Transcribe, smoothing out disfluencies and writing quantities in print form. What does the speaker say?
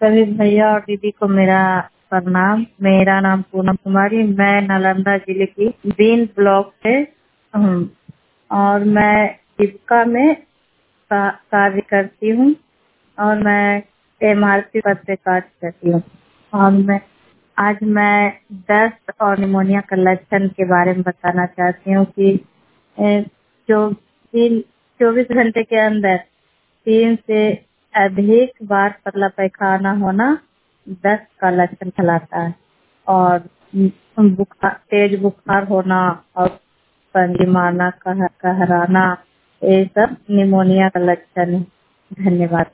सभी भैया और दीदी को मेरा प्रणाम। मेरा नाम पूनम कुमारी, मैं नालंदा जिले की बीन ब्लॉक से हूँ और मैं जीविका में कार्य करती हूँ और मैं एमआरपी पद पे कार्य करती हूँ। और मैं दस्त और निमोनिया का लक्षण के बारे में बताना चाहती हूँ कि जो 24 घंटे के अंदर 3 से अधिक बार पतला पैखाना होना दस्त का लक्षण कहलाता है और तेज बुखार होना और पंजी मारना, कहराना, ये सब निमोनिया का लक्षण है। धन्यवाद।